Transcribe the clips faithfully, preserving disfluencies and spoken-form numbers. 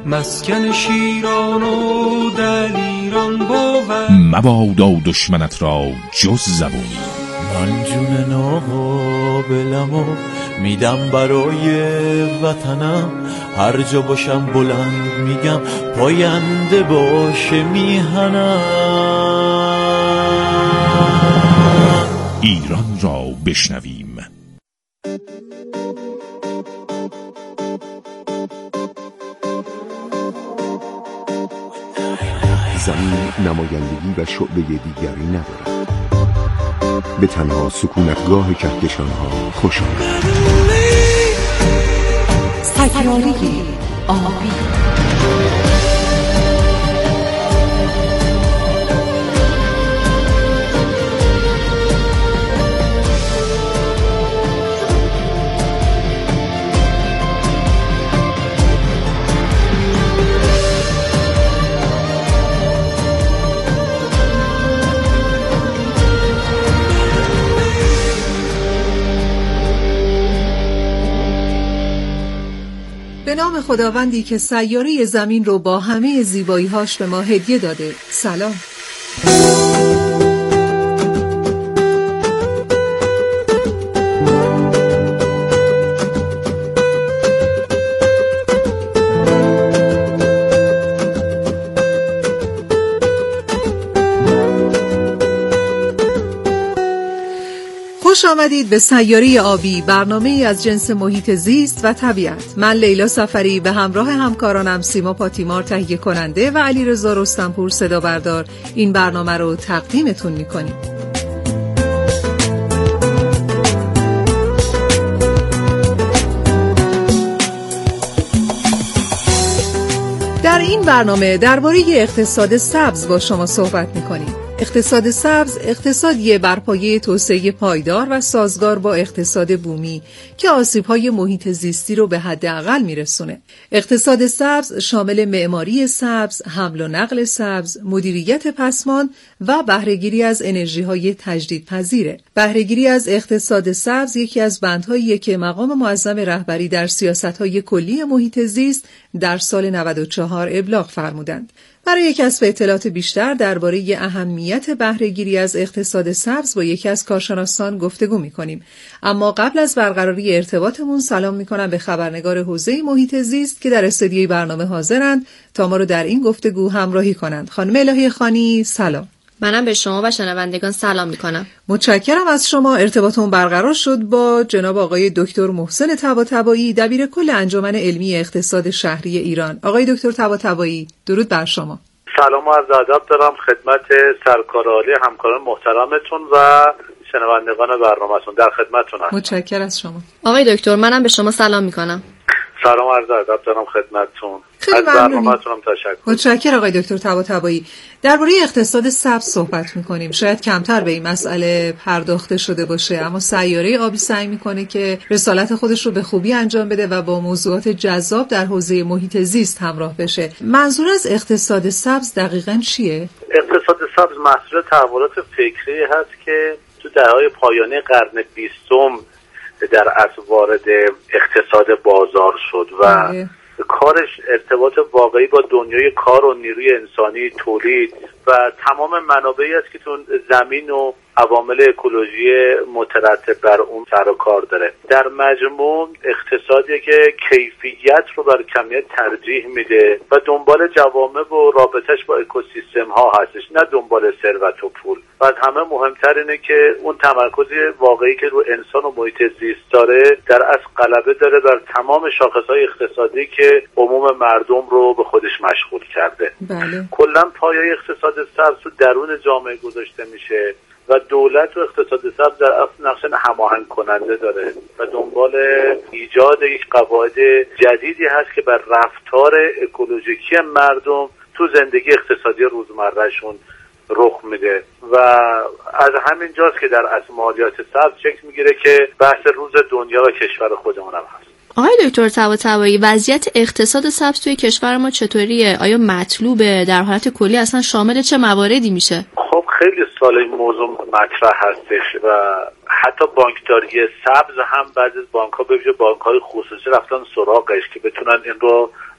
مسکن شیران و دلیران بود. مبادا دشمنت را جز زبونی. من جون ناقابلمو میدم برای وطنم، هر جا باشم بلند میگم پاینده باشه میهنم. ایران را بشنویم. زمین نمایندگی و شعبه دیگری ندارد، به تنها سکونتگاه کهکشان‌ها خوش آمد. سیاره آبی. به نام خداوندی که سیاره زمین رو با همه زیبایی‌هاش به ما هدیه داده. سلام. خوش آمدید به سیاره آبی، برنامه‌ای از جنس محیط زیست و طبیعت. من لیلا سفری به همراه همکارانم سیما پاتیمار تهیه کننده و علیرضا رستمپور صدا بردار این برنامه رو تقدیمتون می‌کنیم. در این برنامه درباره اقتصاد سبز با شما صحبت می‌کنیم. اقتصاد سبز اقتصادی بر پایه توسعه پایدار و سازگار با اقتصاد بومی که آسیب‌های محیط زیستی رو به حداقل میرسونه. اقتصاد سبز شامل معماری سبز، حمل و نقل سبز، مدیریت پسمان و بهره‌گیری از انرژی‌های تجدیدپذیره. بهره‌گیری از اقتصاد سبز یکی از بندهاییه که مقام معظم رهبری در سیاست‌های کلی محیط زیست در سال نود و چهار ابلاغ فرمودند. برای کسب اطلاعات بیشتر درباره اهمیت بهره‌گیری از اقتصاد سبز با یکی از کارشناسان گفتگو می‌کنیم. اما قبل از برقراری ارتباطمون سلام می‌کنم به خبرنگار حوزه محیط زیست که در استودیوی برنامه حاضرند تا ما رو در این گفتگو همراهی کنند. خانم الهی خانی سلام. منم به شما و شنوندگان سلام میکنم. متشکرم از شما. ارتباطمون برقرار شد با جناب آقای دکتر محسن طباطبایی، دبیر کل انجمن علمی اقتصاد شهری ایران. آقای دکتر طباطبایی درود بر شما. سلام و عرض ادب دارم خدمت سرکار عالی همکاران محترمتون و شنوندگان برنامه‌تون. در خدمتتونم. متشکرم از شما. آقای دکتر منم به شما سلام میکنم. سلام و عرض ادب دارم خدمتتون. از برنامه‌تونم تشکر. متشکرم آقای دکتر طباطبایی. درباره اقتصاد سبز صحبت می‌کنیم. شاید کمتر به این مسئله پرداخته شده باشه، اما سیاره آبی سعی می‌کنه که رسالت خودش رو به خوبی انجام بده و با موضوعات جذاب در حوزه محیط زیست همراه بشه. منظور از اقتصاد سبز دقیقاً چیه؟ اقتصاد سبز محصول تحولات فکری هست که تو دهه‌های پایانی قرن بیستم در اصل وارد اقتصاد بازار شد و آه. کارش ارتباط واقعی با دنیای کار و نیروی انسانی، تولید و تمام منابعی است که تو زمین و عوامل اکولوژی مترتب بر اون سر و کار داره. در مجموع اقتصادی که کیفیت رو بر کمیت ترجیح میده و دنبال جوامع و رابطش با اکوسیستم ها هستش، نه دنبال ثروت و پول. و از همه مهمتر اینه که اون تمرکز واقعی که رو انسان و محیط زیست داره در اصل غلبه داره بر تمام شاخصهای اقتصادی که عموم مردم رو به خودش مشغول کرده. بله. کلا پایه اقتصاد سبز تو درون جامعه گذاشته میشه و دولت و اقتصاد سبز در اصل نقش هماهنگ کننده داره و دنبال ایجاد یک قواعد جدیدی هست که بر رفتار اکولوژیکی مردم تو زندگی اقتصادی روزمرهشون رخ میده و از همین جاست که در اصل مالیات سبز شکل میگیره که بحث روز دنیا و کشور خودمون هم هست. آقای دکتر طباطبایی، وضعیت اقتصاد سبز توی کشور ما چطوریه؟ آیا مطلوبه؟ در حالت کلی اصلا شامل چه مواردی میشه؟ خب خیلی سال این موضوع مطرح هستش و حتی بانکداری سبز هم بعضی از بانک‌ها به ویژه بانک‌های خصوصی رفتن سراغش که بتونن این رو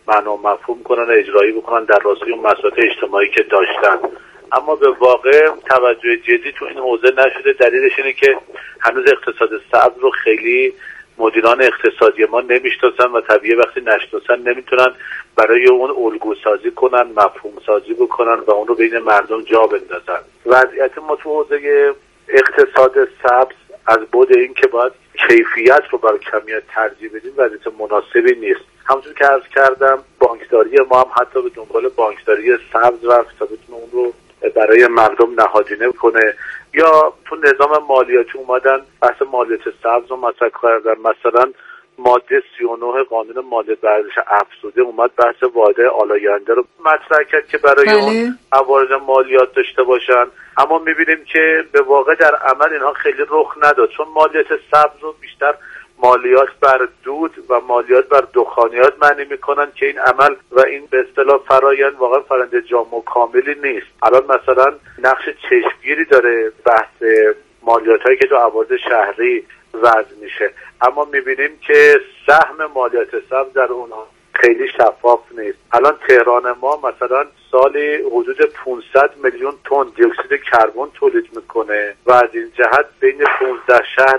معنا و مفهوم کنن، اجرایی بکنن در راستای اون مسائل اجتماعی که داشتن. اما به واقع توجه جدی تو این حوزه نشده. دلیلش اینه که هنوز اقتصاد سبز رو خیلی مدیران اقتصادی ما نمیشناسن و طبیعی وقتی نشناسن نمیتونن برای اون الگو سازی کنن، مفهوم سازی بکنن و اون رو بین مردم جا بندازن. وضعیت ما تو حوزه اقتصاد سبز از بعد این که باید کیفیت رو برای کمیت ترجیح بدیم وضعیت مناسبی نیست. همونطور که عرض کردم بانکداری ما هم حتی به دنبال بانکداری سبز رفت تا بتونه اون رو برای مردم نهادینه کنه، یا تو نظام مالیاتی اومدن بحث مالیات سبز رو مطرح کردن. مثلا ماده سی و نه قانون مالیات بر ارزش افزوده اومد بحث واحد آلاینده رو مطرح کرد که برای بله. اون عوارض مالیات داشته باشن. اما میبینیم که به واقع در عمل اینها خیلی رخ نداد، چون مالیات سبز رو بیشتر مالیات بر دود و مالیات بر دخانیات معنی میکنن که این عمل و این به اصطلاح فرآیند واقعا فرآیند جامع و کاملی نیست. الان مثلا نقش چشمگیری داره بحث مالیات هایی که تو عوارض شهری وضع میشه، اما میبینیم که سهم مالیات سبز در اونها خیلی شفاف نیست. الان تهران ما مثلا سالی حدود پانصد میلیون تن دی اکسید کربن تولید میکنه و از این جهت بین پانزده شهر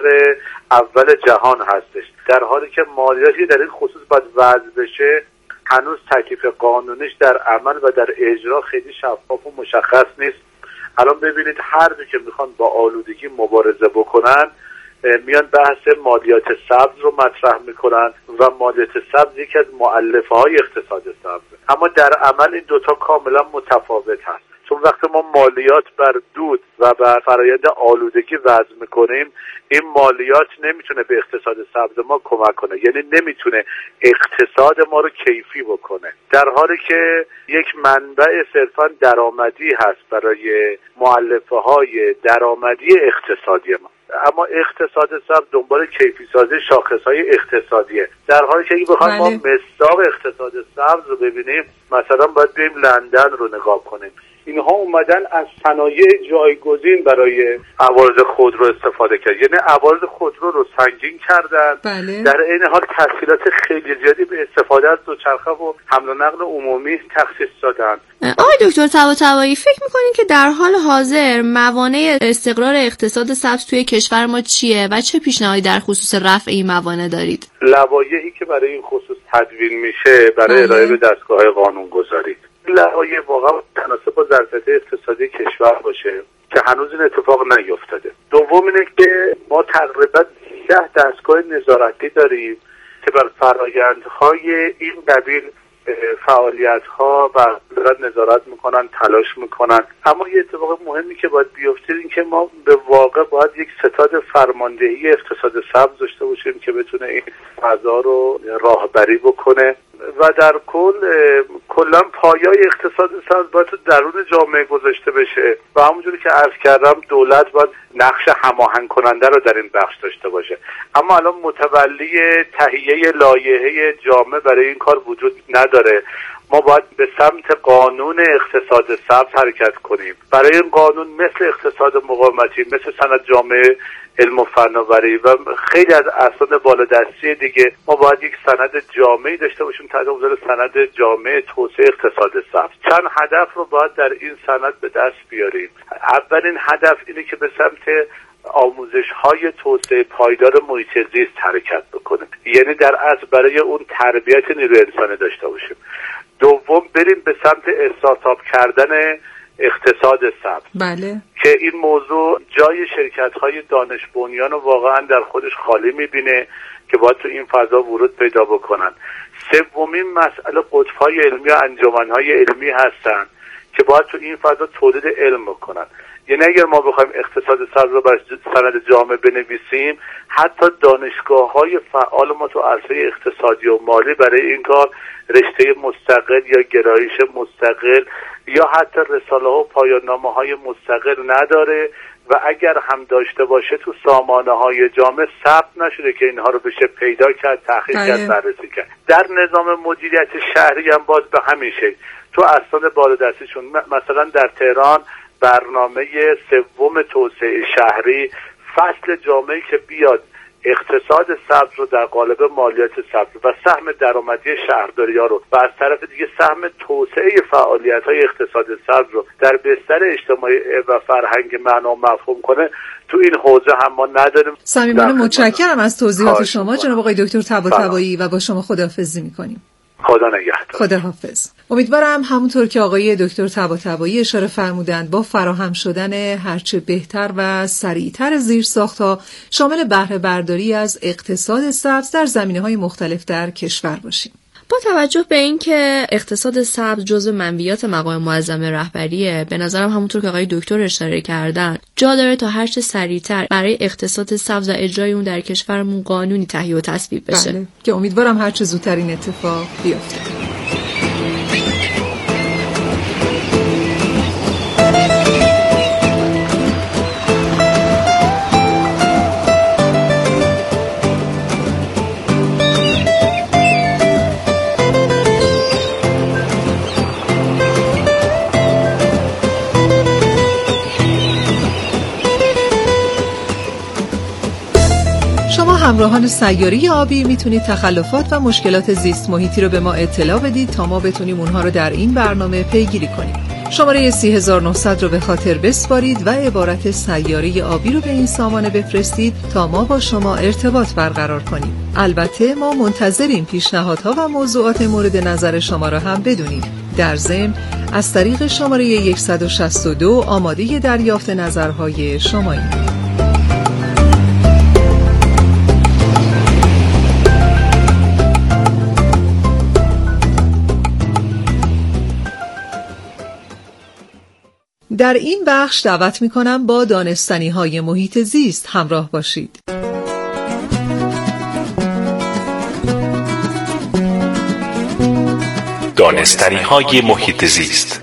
اول جهان هستش، در حالی که مالیاتی در این خصوص باید وضع بشه هنوز تکلیف قانونیش در عمل و در اجرا خیلی شفاف و مشخص نیست. الان ببینید هر جا که میخوان با آلودگی مبارزه بکنن میان بحث مالیات سبز رو مطرح میکنن و مالیات سبز یکی از مؤلفه های اقتصاد سبز، اما در عمل این دوتا کاملا متفاوت هست. چون وقتی ما مالیات بر دود و بر فرآیند آلودگی وضع میکنیم این مالیات نمیتونه به اقتصاد سبز ما کمک کنه، یعنی نمیتونه اقتصاد ما رو کیفی بکنه، در حالی که یک منبع صرفا درآمدی هست برای مؤلفه های درآمدی اقتصادی ما. اما اقتصاد سبز دنبال کیفی سازی شاخص‌های اقتصادیه، در حالی که اگه بخوایم ما مصداق اقتصاد سبز رو ببینیم مثلا باید بریم لندن رو نگاه کنیم. اینها اومدن از صنایع جایگزین برای عوارض خودرو استفاده کرد، یعنی عوارض خودرو رو سنگین کردن. بله. در این حال تسهیلات خیلی زیادی به استفاده از دوچرخه و حمل و نقل عمومی تخصیص دادن. آقای دکتر طباطبایی فکر میکنین که در حال حاضر موانع استقرار اقتصاد سبز توی کشور ما چیه و چه پیشنهادی در خصوص رفع این موانع دارید؟ لوایحی که برای این خصوص تدوین میشه برای ارائه به دستگاه قانونگذاری لوایح واقعا تناسب با ظرفیت اقتصادی کشور باشه که هنوز این اتفاق نیفتاده. دوم اینه که ما تقریبا ده دستگاه نظارتی داریم که بر فرآیندهای این قبیل فعالیت‌ها و دارن نظارت میکنن، تلاش میکنن. اما یه اتفاق مهمی که باید بیفته این که ما به واقع باید یک ستاد فرماندهی اقتصاد سبز داشته باشیم که بتونه این فضا رو راهبری بکنه و در کل کلا پایه‌ی اقتصاد سبز باید تو درون جامعه گذاشته بشه و همونجوری که عرض کردم دولت باید نقش هماهنگ کننده رو در این بخش داشته باشه. اما الان متولی تهیه لایحه جامع برای این کار وجود نداره. ما باید به سمت قانون اقتصاد سبز حرکت کنیم. برای این قانون مثل اقتصاد مقاومتی، مثل سند جامعه علم و فناوری و خیلی از اسناد بالادستی دیگه ما باید یک سند جامعی داشته باشیم تحت عنوان سند جامع توسعه اقتصاد سبز. چند هدف رو باید در این سند به دست بیاریم. اولین هدف اینه که به سمت آموزش‌های توسعه پایدار محیط زیست حرکت بکنیم، یعنی در اصل برای اون تربیت نیروی انسانی داشته باشیم. دوم بریم به سمت استارتاپ کردن اقتصاد سبز. بله. که این موضوع جای شرکت‌های دانش بنیان رو واقعا در خودش خالی می‌بینه که باید تو این فضا ورود پیدا بکنن. سومین مسئله قطب‌های علمی و انجمن‌های علمی هستن که باید تو این فضا تولید علم بکنن. یعنی اگر ما بخوایم اقتصاد سبز رو بر سند جامع بنویسیم حتی دانشگاه‌های فعال ما تو عرصه اقتصادی و مالی برای این کار رشته مستقل یا گرایش مستقل یا حتی رساله ها و پایان نامه های مستقل نداره و اگر هم داشته باشه تو سامانه های جامع ثبت نشده که اینها رو بشه پیدا کرد، تحقیق کرد، بررسی کرد. در نظام مدیریت شهری هم باز به همین شکل تو اسناد بالادستیشون مثلا در تهران برنامه سوم توسعه شهری فصل جامعی که بیاد اقتصاد سبز رو در قالب مالیات سبز و سهم درآمدی شهرداری‌ها رو و از طرف دیگه سهم توسعه فعالیت‌های اقتصاد سبز رو در بستر اجتماعی و فرهنگ معنا مفهوم کنه، تو این حوزه هم ما نداریم. صمیمانه متشکرم از توضیحات شما جناب آقای دکتر طباطبایی و با شما خداحافظی می‌کنیم. خدا نگهدار. خداحافظ. امیدوارم همونطور که آقای دکتر طباطبایی اشاره فرمودند با فراهم شدن هرچه بهتر و سریعتر زیرساخت‌ها شامل بهره برداری از اقتصاد سبز در زمینه‌های مختلف در کشور باشیم. با توجه به اینکه اقتصاد سبز جزو منویات مقام معظم رهبریه، به نظرم همونطور که آقای دکتر اشاره کردن جا داره تا هرچه سریعتر برای اقتصاد سبز و اجرای اون در کشورمون قانونی تهیه و تصویب بشه. بله. که امیدوارم هرچه زودتر این اتفاق بیفته. همراهان سیاره آبی میتونید تخلفات و مشکلات زیست محیطی رو به ما اطلاع بدید تا ما بتونیم اونها رو در این برنامه پیگیری کنیم. شماره سی هزار و نهصد رو به خاطر بسپارید و عبارت سیاره آبی رو به این سامانه بفرستید تا ما با شما ارتباط برقرار کنیم. البته ما منتظریم پیشنهادها و موضوعات مورد نظر شما را هم بدونیم. در ضمن از طریق شماره صد و شصت و دو آماده دریافت نظرهای شماییم. در این بخش دعوت می‌کنم با دانستنی‌های محیط زیست همراه باشید. دانستنی‌های محیط زیست.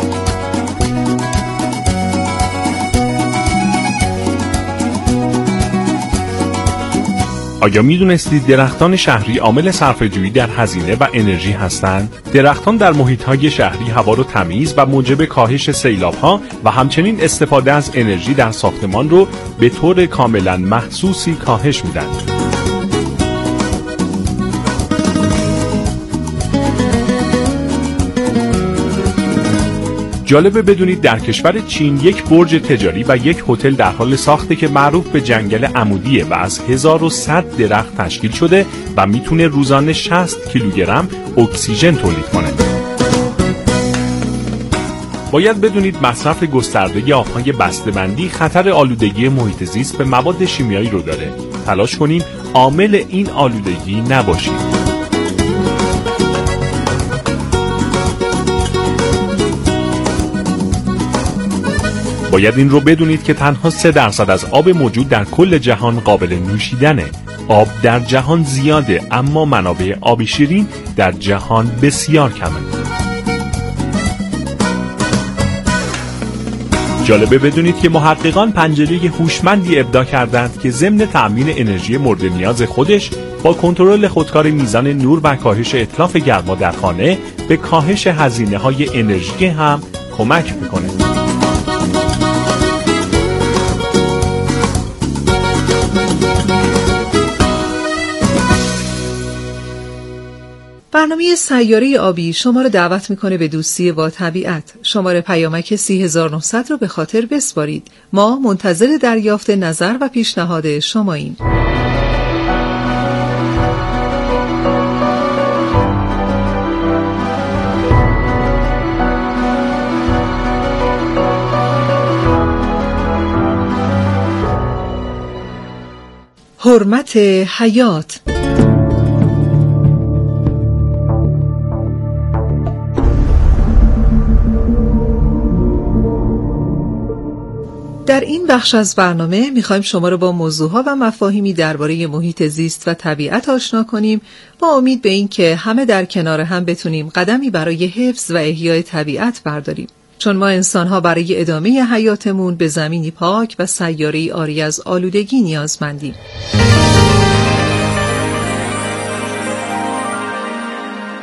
آیا می‌دونستید درختان شهری عامل صرفه‌جویی در هزینه و انرژی هستند؟ درختان در محیط‌های شهری هوا رو تمیز و موجب کاهش سیلاب‌ها و همچنین استفاده از انرژی در ساختمان رو به طور کاملاً محسوسی کاهش میدن. جالبه بدونید در کشور چین یک برج تجاری و یک هتل در حال ساخته که معروف به جنگل عمودیه و از هزار و صد درخت تشکیل شده و میتونه روزانه شصت کیلوگرم اکسیژن تولید کنه. باید بدونید مصرف گسترده آبهای بسته‌بندی خطر آلودگی محیط زیست به مواد شیمیایی رو داره. تلاش کنیم عامل این آلودگی نباشیم. باید این رو بدونید که تنها سه درصد از آب موجود در کل جهان قابل نوشیدنه. آب در جهان زیاده اما منابع آب شیرین در جهان بسیار کمه. جالبه بدونید که محققان پنجره هوشمندی ابداع کردند که ضمن تأمین انرژی مورد نیاز خودش با کنترل خودکار میزان نور و کاهش اتلاف گرما در خانه به کاهش هزینه‌های انرژی هم کمک میکنه. برنامه سیاره آبی شما را دعوت میکنه به دوستی با طبیعت. شماره پیامک سی هزار و نهصد رو به خاطر بسپارید. ما منتظر دریافت نظر و پیشنهاد شماییم. حرمت حیات. در این بخش از برنامه میخوایم شما رو با موضوعها و مفاهیمی درباره محیط زیست و طبیعت آشنا کنیم با امید به این که همه در کنار هم بتونیم قدمی برای حفظ و احیای طبیعت برداریم. چون ما انسان‌ها برای ادامه حیاتمون به زمینی پاک و سیاره‌ای عاری از آلودگی نیازمندیم.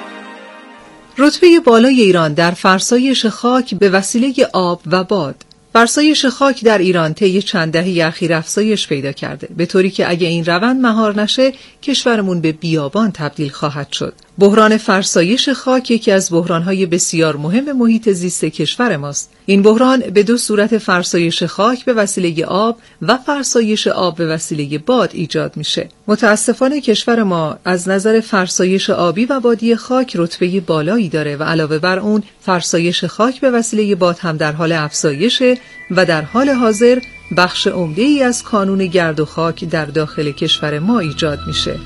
رتبه بالای ایران در فرسایش خاک به وسیله آب و باد. فرسایش خاک در ایران طی چند دهه اخیر افزایش پیدا کرده، به طوری که اگه این روند مهار نشه کشورمون به بیابان تبدیل خواهد شد. بحران فرسایش خاک یکی از بحران‌های بسیار مهم محیط زیست کشور ماست. این بحران به دو صورت فرسایش خاک به وسیله آب و فرسایش آب به وسیله باد ایجاد میشه. متاسفانه کشور ما از نظر فرسایش آبی و بادی خاک رتبه بالایی داره و علاوه بر اون فرسایش خاک به وسیله باد هم در حال افزایشه و در حال حاضر بخش عمده‌ای از کانون گرد و خاک در داخل کشور ما ایجاد میشه.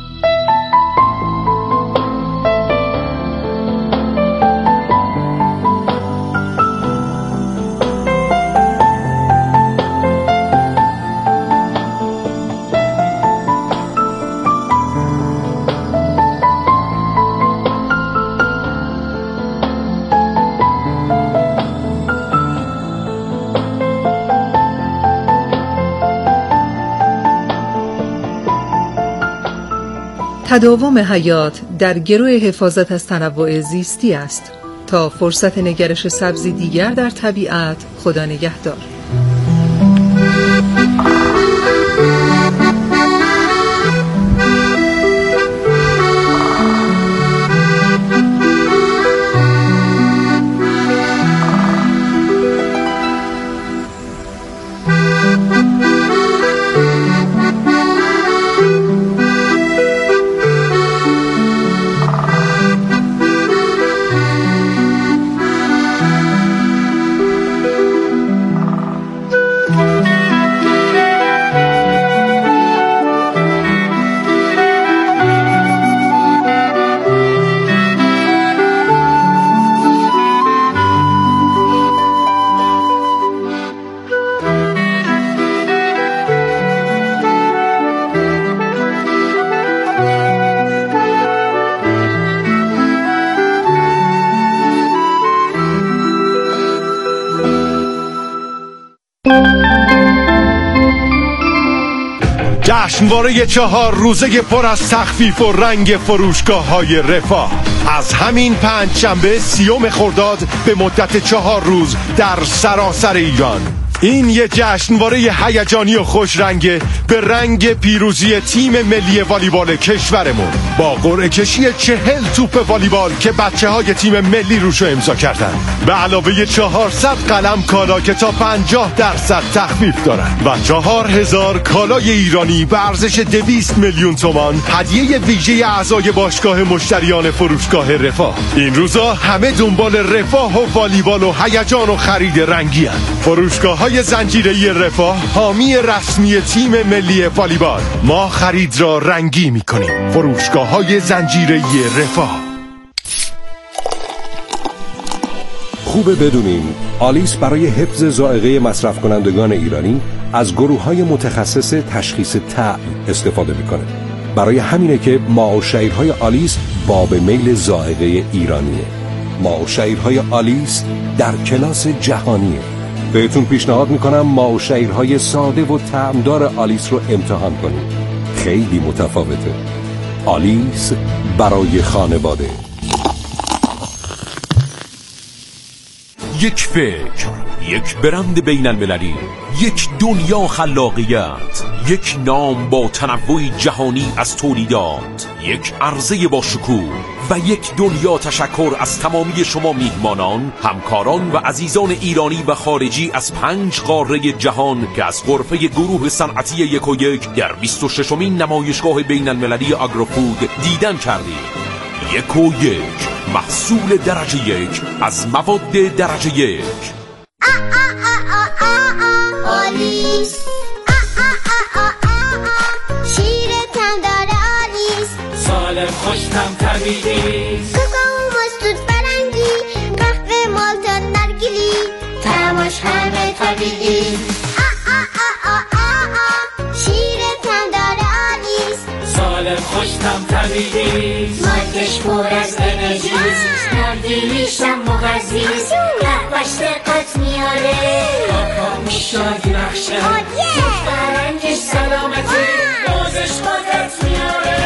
تداوم حیات در گرو حفاظت از تنوع زیستی است. تا فرصت نگرش سبزی دیگر در طبیعت، خدا نگهدار. جشنواره چهار روزه پر از تخفیف و رنگ فروشگاه‌های رفاه از همین پنج شنبه سیوم خرداد به مدت چهار روز در سراسر ایران. این یه جشنواره هیجانی و خوش رنگه به رنگ پیروزی تیم ملی والیبال کشورمون با قرعه کشی چهل توپ والیبال که بچه های تیم ملی روشو امضا کردن. به علاوه چهارصد قلم کالا که تا پنجاه درصد تخفیف دارن و چهار هزار کالای ایرانی به ارزش دویست میلیون تومان هدیه ویژه اعضای باشگاه مشتریان فروشگاه رفاه. این روزا همه دنبال رفاه و والیبال و هیجان و خرید رنگی هن. فروشگاه های زنجیره‌ای رفاه حامی رسمی تیم ملی والیبال. ما خرید را رنگی می‌کنیم. فروشگاه‌های زنجیره‌ای رفاه. خوبه بدونین آلیس برای حفظ ذائقه مصرف کنندگان ایرانی از گروه‌های متخصص تشخیص طعم استفاده می‌کنه. برای همینه که ماء و شعیرهای آلیس باب میل ذائقه ایرانیه. ماء و شعیرهای آلیس در کلاس جهانیه. بهتون پیشنهاد میکنم ماء و شعیرهای ساده و طعمدار آلیس رو امتحان کنید. خیلی متفاوته. آلیس برای خانواده. یک فکر، یک برند بین المللی، یک دنیا خلاقیت، یک نام با تنوع جهانی از تولیدات، یک عرضه با شکوه و یک دنیا تشکر از تمامی شما میهمانان، همکاران و عزیزان ایرانی و خارجی از پنج قاره جهان که از غرفه گروه صنعتی یک و یک در بیست و ششمین نمایشگاه بین المللی آگروفود دیدن کردید. یک و یک، محصول درجه یک از مواد درجه یک. آلیس شیرتم داره آلیس، سالم خوشتم طبیعی، کوکو مستود فرنگی، قهوه مالتا نرگیلی، طعمش همه طبیعی. شیرتم داره آلیس، سالم خوشتم طبیعی، مالتش پر از انرژی، نرگیلیشم مغذیست، قهوهش دقت میاره، شادی نخشه، فرنگش سلامتی، دوزش قدرت میاره.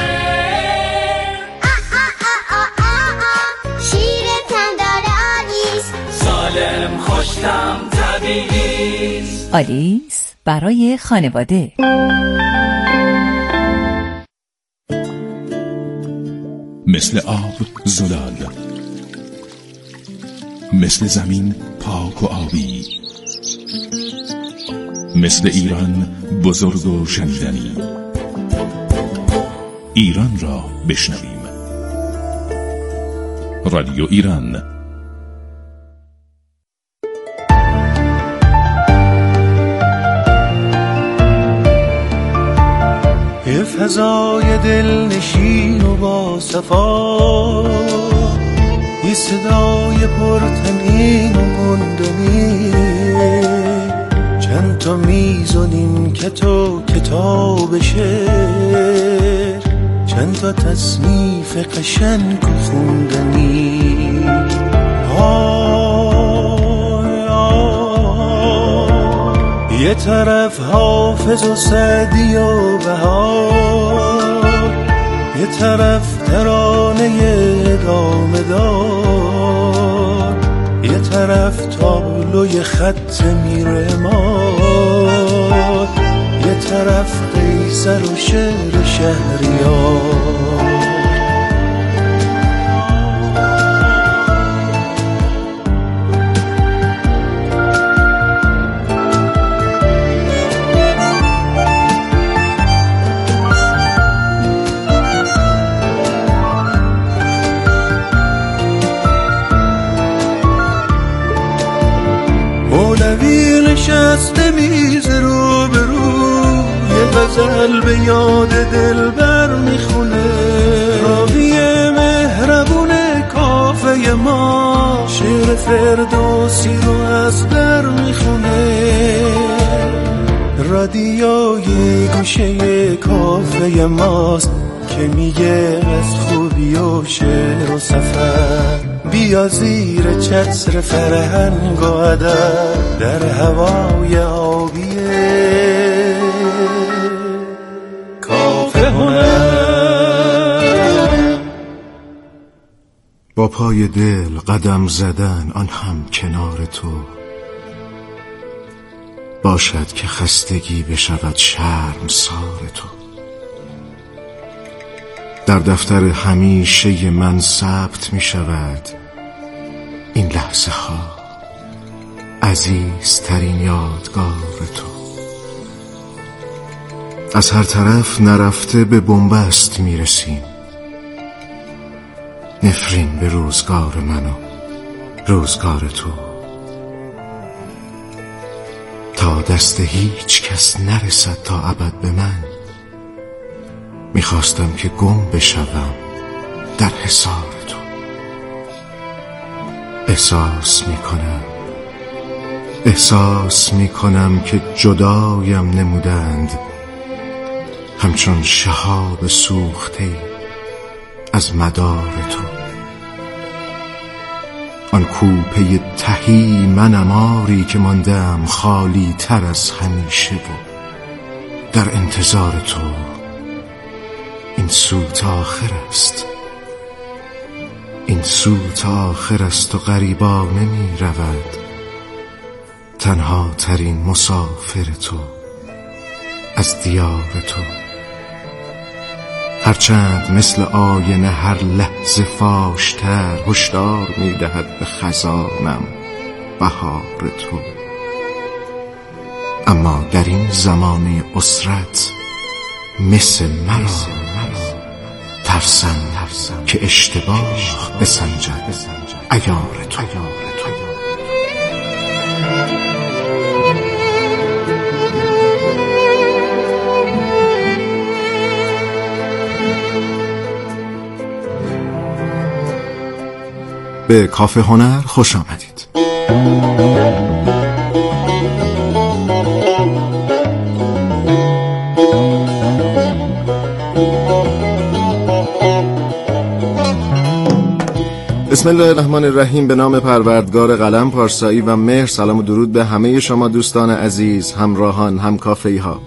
شیرتم داره آلیس، سالم خوشتم طبیعی. تبعیض. آلیس برای خانواده. مثل آب زلال، مثل زمین پاک و آبی، مثل ایران بزرگ و شنیدنی. ایران را بشنویم. رادیو ایران. یه فضای دلنشین و با صفا، یه صدای پرتنین و گندنی، چند تا میزونین که تو کتاب شعر، چند تا تصنیف قشنگ و خوندنی. آی آی یه طرف حافظ و سعدی و بهار، یه طرف ترانه ادامه دار، یه طرف تابلوی خط میرمار، یه طرف قیصر و شعر شهریار. مولوی نشسته میز رو به رو، یه غزل به یاد دلبر میخونه. راوی مهربون کافه ما شعر فردوسی رو از در میخونه. رادیوی گوشه کافه ماست که میگه از خوبی و شعر و سفر. بیا زیر چتر فرهنگ و ادب در هوای آبیه کافه هنر. با پای دل قدم زدن آن هم کنار تو، باشد که خستگی بشود شرمسار تو. در دفتر همیشه من ثبت می شود این لحظه ها، عزیزترین یادگار تو. از هر طرف نرفته به بنبست می رسیم، نفرین به روزگار من و روزگار تو. تا دست هیچ کس نرسد تا ابد به من، میخواستم که گم بشوم در حصار تو. احساس میکنم احساس میکنم که جدایم نمودند، همچون شهاب سوخته از مدار تو. آن کوپه تهی منم آری که ماندم خالی تر از همیشه و در انتظار تو. این سوت آخر است، این سوت آخر است و غریبانه می رود تنها ترین مسافر تو از دیار تو. هرچند مثل آینه هر لحظه فاشتر هشدار می دهد به خزانم بهار تو. اما در این زمانه اسرت مثل مرا ترسم که اشتباه بسنجد عیار تو. به کافه هنر خوش آمدید. بسم الله الرحمن الرحیم. به نام پروردگار قلم پارسایی و مهر. سلام و درود به همه شما دوستان عزیز، همراهان، هم کافه‌ای ها.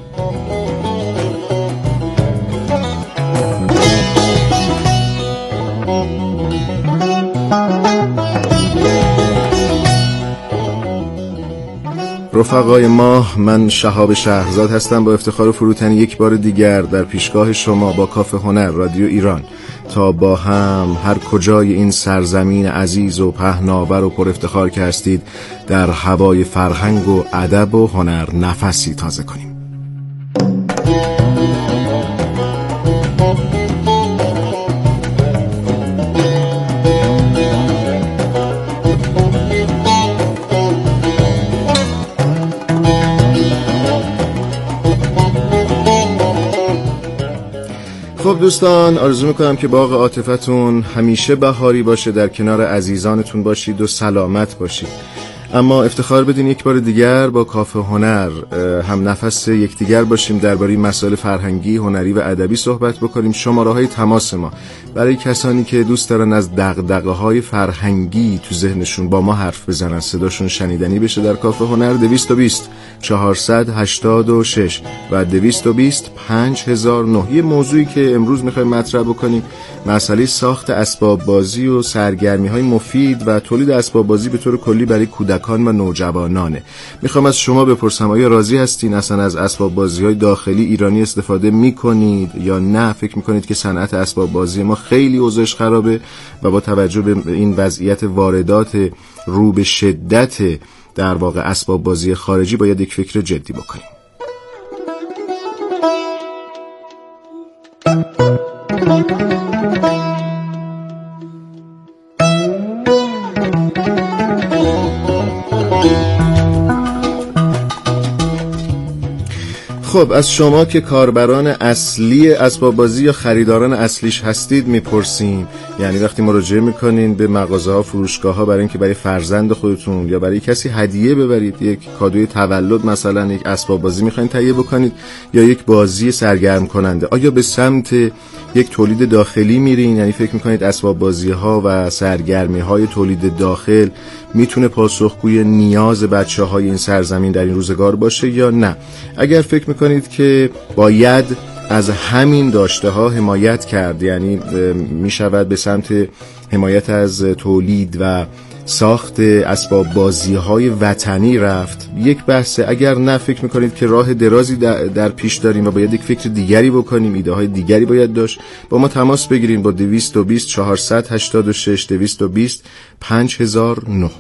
رفقای ما، من شهاب شهرزاد هستم. با افتخار و فروتنی یک بار دیگر در پیشگاه شما با کافه هنر رادیو ایران تا با هم هر کجای این سرزمین عزیز و پهناور و پر افتخار که هستید در هوای فرهنگ و ادب و هنر نفسی تازه کنیم. خب دوستان، آرزو میکنم که باغ عاطفتون همیشه بهاری باشه، در کنار عزیزانتون باشید و سلامت باشید. اما افتخار بدین یک بار دیگر با کافه هنر هم نفس یکدیگر باشیم، درباره مسائل فرهنگی، هنری و ادبی صحبت بکنیم. شماره‌های تماس ما برای کسانی که دوست دارن از دغدغه‌های فرهنگی تو ذهنشون با ما حرف بزنن، صداشون شنیدنی بشه در کافه هنر، دویست و بیست چهارصد و هشتاد و شش و دویست و بیست پنج هزار و نه. یه موضوعی که امروز میخوایم مطرح بکنیم مسئله ساخت اسباب بازی و سرگرمی‌های مفید و تولید اسباب بازی به طور کلی برای کودکان و نوجوانانه. میخوام از شما بپرسم آیا راضی هستین اصلا از اسباب بازی‌های داخلی ایرانی استفاده میکنید یا نه فکر میکنید که صنعت اسباب بازی ما خیلی اوضاعش خرابه و با توجه به این وضعیت واردات رو به شدت در واقع اسباب بازی خارجی باید یک فکر جدی بکنیم؟ خب از شما که کاربران اصلی اسباب بازی یا خریداران اصلیش هستید میپرسیم، یعنی وقتی مراجعه میکنین به مغازه ها، فروشگاه ها برای اینکه برای فرزند خودتون یا برای کسی هدیه ببرید، یک کادوی تولد مثلا یک اسباب بازی میخواین تهیه بکنید یا یک بازی سرگرم کننده، آیا به سمت یک تولید داخلی میرین؟ یعنی فکر میکنید اسباب بازی ها و سرگرمی های تولید داخل میتونه پاسخگوی نیاز بچه های این سرزمین در این روزگار باشه یا نه؟ اگر فکر میکنید که باید از همین داشته ها حمایت کرد، یعنی میشود به سمت حمایت از تولید و ساخت اسباب بازی های وطنی رفت، یک بحثه. اگر نه فکر میکنید که راه درازی در پیش داریم و باید یک فکر دیگری بکنیم، ایده های دیگری باید داشت، با ما تماس بگیرین با دویست و بیست چهارصد و هشتاد و شش دویست و بیست پنج هزار و نه.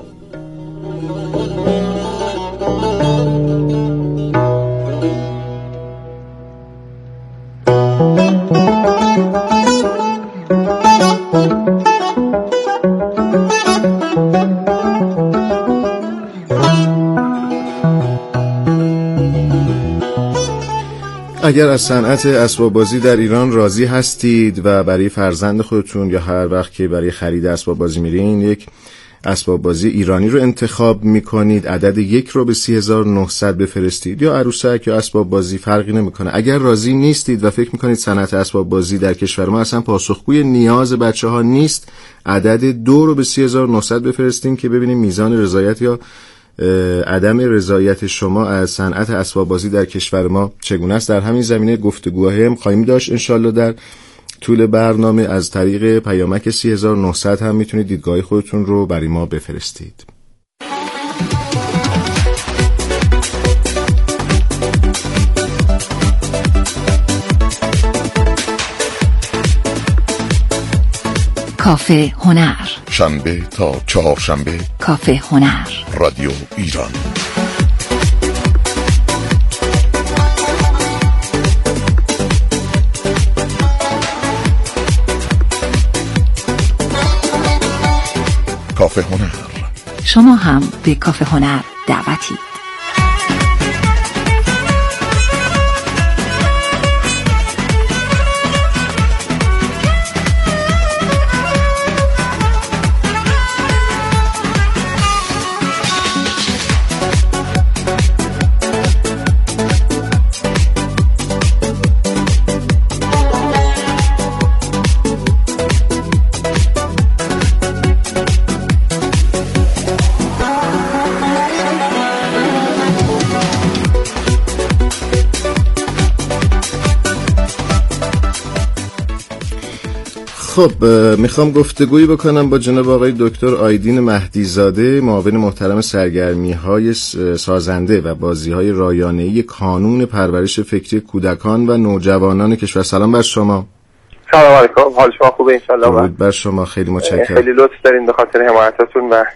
اگر از صنعت اسباب بازی در ایران راضی هستید و برای فرزند خودتون یا هر وقت که برای خرید اسباب بازی میرین یک اسباب بازی ایرانی رو انتخاب میکنید، عدد یک رو به سی هزار و نهصد بفرستید، یا عروسک یا اسباب بازی فرقی نمیکنه. اگر راضی نیستید و فکر میکنید صنعت اسباب بازی در کشور ما اصلا پاسخگوی نیاز بچه ها نیست، عدد دو رو به سی هزار و نهصد بفرستین که ببینیم میزان رضایت یا عدم رضایت شما از صنعت اسباب بازی در کشور ما چگونه است. در همین زمینه گفتگوهای هم خواهیم داشت انشالله در طول برنامه. از طریق پیامک سی هزار و نهصد هم میتونید دیدگاه خودتون رو برای ما بفرستید. کافه هنر، شنبه تا چهارشنبه، کافه هنر، رادیو ایران. کافه هنر. شما هم به کافه هنر دعوتید. خب میخوام گفتگویی بکنم با جناب آقای دکتر آیدین مهدیزاده، معاون محترم سرگرمی‌های سازنده و بازی‌های رایانه‌ای کانون پرورش فکری کودکان و نوجوانان کشور. سلام بر شما. سلام علیکم، حال شما خوبه؟ انشالله. درود بر شما، خیلی متشکرم. خیلی لطف دارین به خاطر حمایتتون و